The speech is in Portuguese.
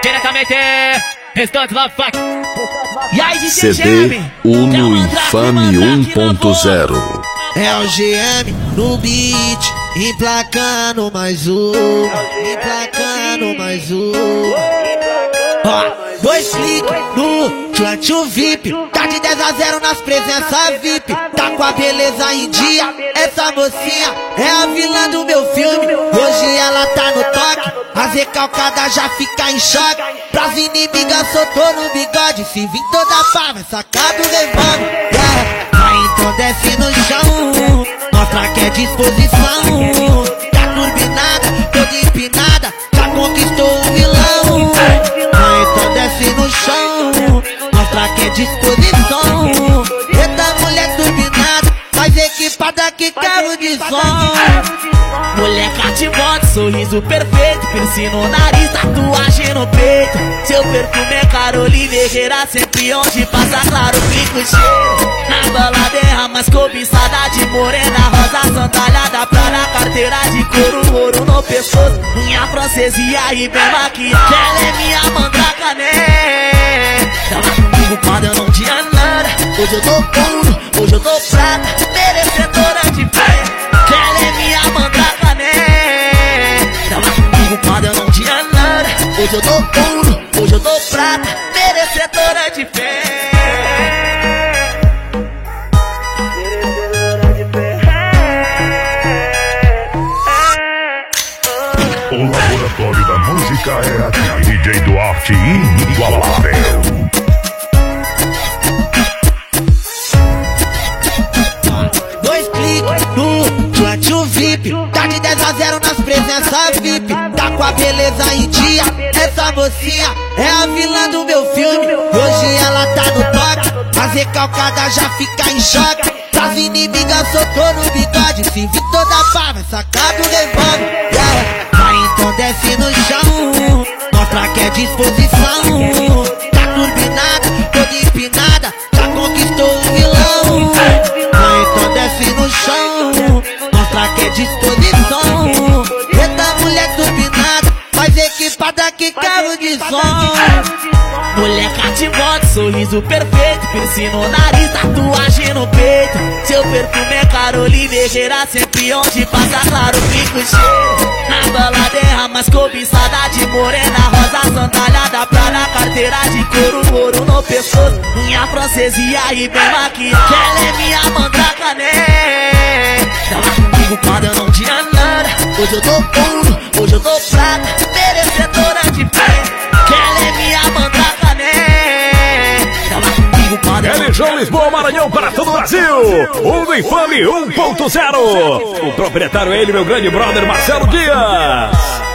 diretamente, Restante Love Fuck. E aí, DJ CD Uno Infame 1.0. É o GM no beat, emplacando mais um, emplacando mais um. Ó, 2 cliques no Tchantchu VIP, tá de 10 a 0 nas presenças VIP. Tá com a beleza em dia, essa mocinha é a vilã do meu filme. Hoje ela tá no toque, as recalcadas já fica em choque. Pras inimigas soltou no bigode, se vir toda pá vai sacar do revólver. Então desce no chão, mostra que é disposição. Tá turbinada, toda empinada, já conquistou o vilão. Então desce no chão, mostra que é disposição. Eita mulher turbinada, mais equipada que carro de som. Moleca de moto, sorriso perfeito, piercing no nariz, tatuagem no peito. Seu perfume é Carolina Herrera, sempre onde passa claro, fica o cheiro. Na balada é a mais cobiçada de morena, rosa sandália pra na carteira de couro, ouro no pescoço, unha francesa e aí bem maquiada. Ela é minha mandraca, né? Tava comigo quando eu não tinha nada. Hoje eu tô ouro, hoje eu tô prata, merecedora de fé. Ela é minha mandraca, né? Tava comigo quando eu não tinha nada. Hoje eu tô ouro, hoje eu tô prata, merecedora de fé. O laboratório da música é aqui. DJ Duarte inigualável. 2 cliques no Tchantchu VIP, tá de 10 a 0 nas presenças VIP. Tá com a beleza em dia, essa mocinha é a vilã do meu filme. Hoje ela tá no toque, as recalcadas já fica em choque. Pras inimigas soltou no bigode, se vir toda pá vai sacar do revólver. Então desce no chão, mostra que é disposição. Tá turbinada, toda empinada, já conquistou o vilão. Então desce no chão, mostra que é disposição. Eita mulher turbinada, mais equipada que carro de som. Moleca de moto, sorriso perfeito, piercing no nariz, tatuagem no peito. Seu perfume é Carolina Herrera, sempre onde passa claro, fica o cheiro. Na balada é a mais cobiçada de morena, rosa sandália pra na carteira de couro, ouro no pescoço, unha francesa e aí bem maquiada. Ela é minha mandraca, né? Tava comigo quando eu não tinha nada. Hoje eu tô ouro, hoje eu tô prata, merecedora de fé. Ela é minha mandraca, né? Tava comigo quando eu não João Lisboa, Maranhão, para todo o Brasil. Uno Infame 1.0. O proprietário é ele, meu grande brother Marcelo Dias.